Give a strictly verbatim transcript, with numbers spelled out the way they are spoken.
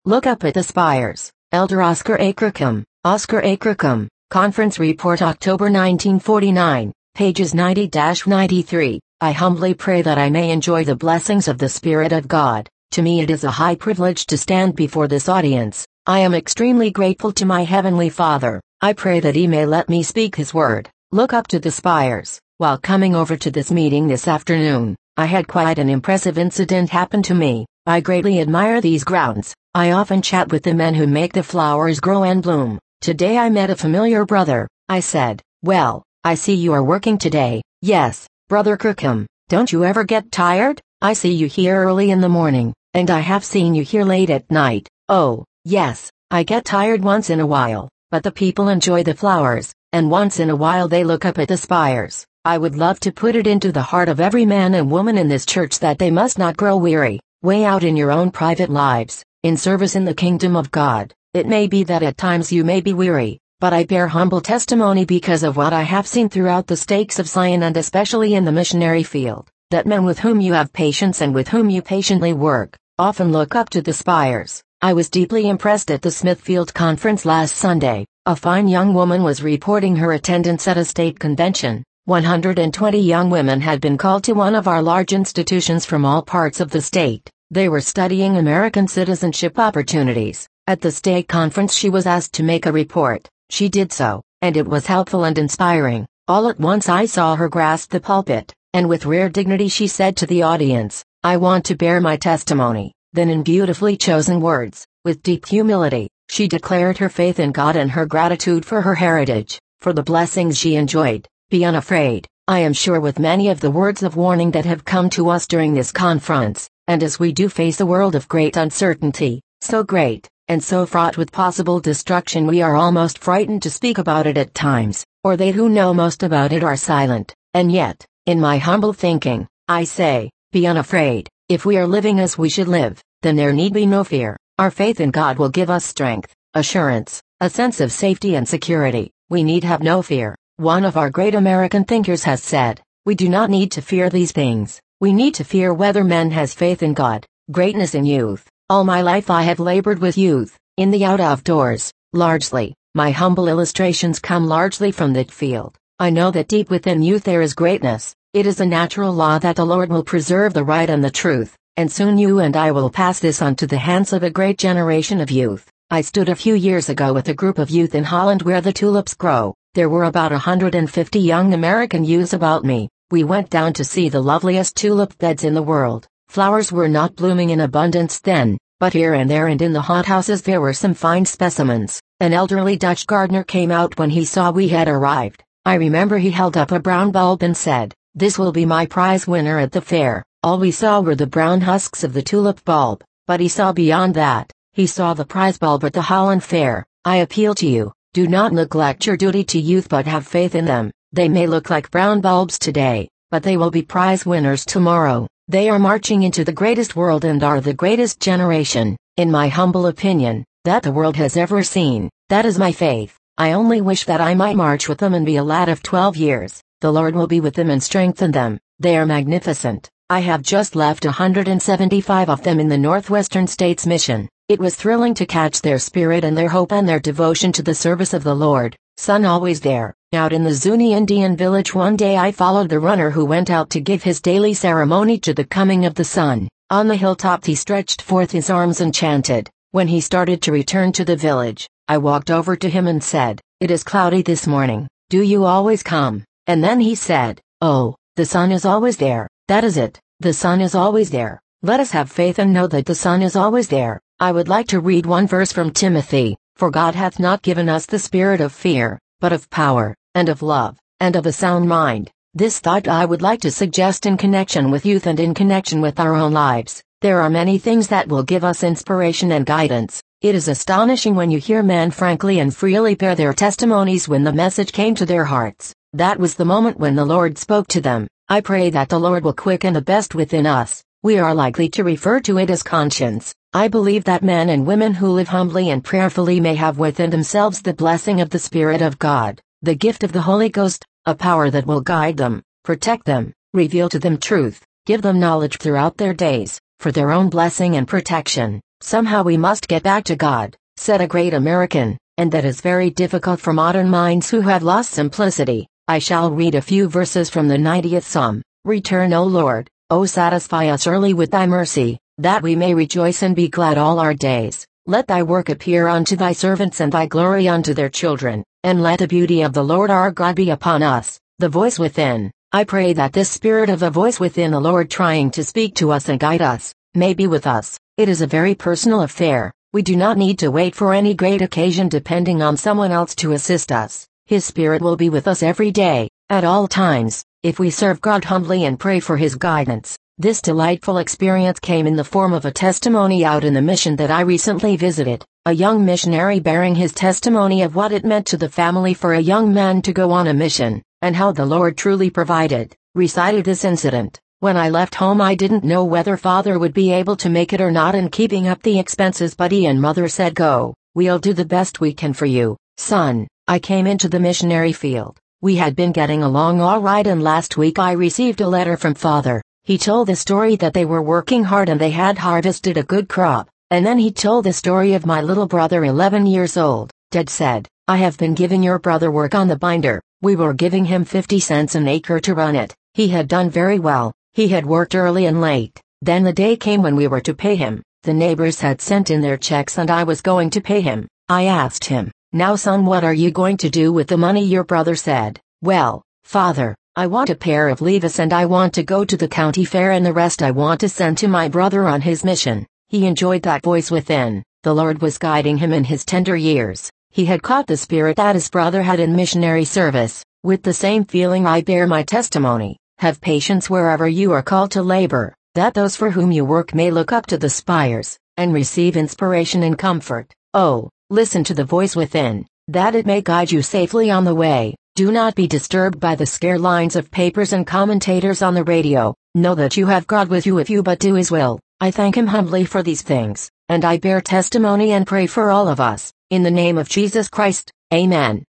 Look up at the spires. Elder Oscar A. Kirkham, Oscar A. Kirkham, Conference Report October nineteen forty-nine, pages ninety to ninety-three. I humbly pray that I may enjoy the blessings of the Spirit of God. To me it is a high privilege to stand before this audience. I am extremely grateful to my Heavenly Father. I pray that He may let me speak His word. Look up to the spires. While coming over to this meeting this afternoon, I had quite an impressive incident happen to me. I greatly admire these grounds. I often chat with the men who make the flowers grow and bloom. Today I met a familiar brother. I said, "Well, I see you are working today." "Yes, Brother Kirkham, don't you ever get tired? I see you here early in the morning, and I have seen you here late at night." "Oh, yes, I get tired once in a while, but the people enjoy the flowers, and once in a while they look up at the spires." I would love to put it into the heart of every man and woman in this church that they must not grow weary, way out in your own private lives, in service in the kingdom of God. It may be that at times you may be weary, but I bear humble testimony because of what I have seen throughout the stakes of Zion and especially in the missionary field, that men with whom you have patience and with whom you patiently work, often look up to the spires. I was deeply impressed at the Smithfield Conference last Sunday. A fine young woman was reporting her attendance at a state convention. one hundred twenty young women had been called to one of our large institutions from all parts of the state. They were studying American citizenship opportunities. At the state conference she was asked to make a report. She did so, and it was helpful and inspiring. All at once I saw her grasp the pulpit, and with rare dignity she said to the audience, "I want to bear my testimony." Then in beautifully chosen words, with deep humility, she declared her faith in God and her gratitude for her heritage, for the blessings she enjoyed. Be unafraid. I am sure with many of the words of warning that have come to us during this conference, and as we do face a world of great uncertainty, so great, and so fraught with possible destruction we are almost frightened to speak about it at times, or they who know most about it are silent. And yet, in my humble thinking, I say, be unafraid. If we are living as we should live, then there need be no fear. Our faith in God will give us strength, assurance, a sense of safety and security. We need have no fear. One of our great American thinkers has said, "We do not need to fear these things. We need to fear whether man has faith in God." Greatness in youth. All my life I have labored with youth, in the out of doors, largely. My humble illustrations come largely from that field. I know that deep within youth there is greatness. It is a natural law that the Lord will preserve the right and the truth, and soon you and I will pass this on to the hands of a great generation of youth. I stood a few years ago with a group of youth in Holland where the tulips grow. There were about one hundred fifty young American youths about me. We went down to see the loveliest tulip beds in the world. Flowers were not blooming in abundance then, but here and there and in the hothouses there were some fine specimens. An elderly Dutch gardener came out when he saw we had arrived. I remember he held up a brown bulb and said, "This will be my prize winner at the fair." All we saw were the brown husks of the tulip bulb, but he saw beyond that. He saw the prize bulb at the Holland Fair. I appeal to you, do not neglect your duty to youth but have faith in them. They may look like brown bulbs today, but they will be prize winners tomorrow. They are marching into the greatest world and are the greatest generation, in my humble opinion, that the world has ever seen. That is my faith. I only wish that I might march with them and be a lad of twelve years. The Lord will be with them and strengthen them. They are magnificent. I have just left one hundred seventy-five of them in the Northwestern States Mission. It was thrilling to catch their spirit and their hope and their devotion to the service of the Lord. Sun always there. Out in the Zuni Indian village one day I followed the runner who went out to give his daily ceremony to the coming of the sun. On the hilltop he stretched forth his arms and chanted. When he started to return to the village, I walked over to him and said, "It is cloudy this morning. Do you always come?" And then he said, "Oh, the sun is always there." That is it. The sun is always there. Let us have faith and know that the sun is always there. I would like to read one verse from Timothy. "For God hath not given us the spirit of fear, but of power, and of love, and of a sound mind." This thought I would like to suggest in connection with youth and in connection with our own lives. There are many things that will give us inspiration and guidance. It is astonishing when you hear men frankly and freely bear their testimonies when the message came to their hearts. That was the moment when the Lord spoke to them. I pray that the Lord will quicken the best within us. We are likely to refer to it as conscience. I believe that men and women who live humbly and prayerfully may have within themselves the blessing of the Spirit of God, the gift of the Holy Ghost, a power that will guide them, protect them, reveal to them truth, give them knowledge throughout their days, for their own blessing and protection. Somehow we must get back to God, said a great American, and that is very difficult for modern minds who have lost simplicity. I shall read a few verses from the ninetieth Psalm. Return, O Lord, O satisfy us early with thy mercy, that we may rejoice and be glad all our days. Let thy work appear unto thy servants and thy glory unto their children, and let the beauty of the Lord our God be upon us. The voice within. I pray that this spirit of a voice within the Lord trying to speak to us and guide us, may be with us. It is a very personal affair. We do not need to wait for any great occasion depending on someone else to assist us. His Spirit will be with us every day, at all times, if we serve God humbly and pray for His guidance. This delightful experience came in the form of a testimony out in the mission that I recently visited, a young missionary bearing his testimony of what it meant to the family for a young man to go on a mission, and how the Lord truly provided, recited this incident. When I left home I didn't know whether father would be able to make it or not in keeping up the expenses, but he and mother said, go, we'll do the best we can for you, son. I came into the missionary field. We had been getting along all right, and last week I received a letter from father. He told the story that they were working hard and they had harvested a good crop, and then he told the story of my little brother eleven years old. Dad said, I have been giving your brother work on the binder. We were giving him fifty cents an acre to run it. He had done very well. He had worked early and late. Then the day came when we were to pay him. The neighbors had sent in their checks and I was going to pay him. I asked him, now son, what are you going to do with the money? Your brother said, well, father, I want a pair of Levi's and I want to go to the county fair, and the rest I want to send to my brother on his mission. He enjoyed that voice within. The Lord was guiding him in his tender years. He had caught the spirit that his brother had in missionary service. With the same feeling I bear my testimony. Have patience wherever you are called to labor, that those for whom you work may look up to the spires, and receive inspiration and comfort. Oh, listen to the voice within, that it may guide you safely on the way. Do not be disturbed by the scare lines of papers and commentators on the radio. Know that you have God with you if you but do His will. I thank Him humbly for these things, and I bear testimony and pray for all of us. In the name of Jesus Christ, Amen.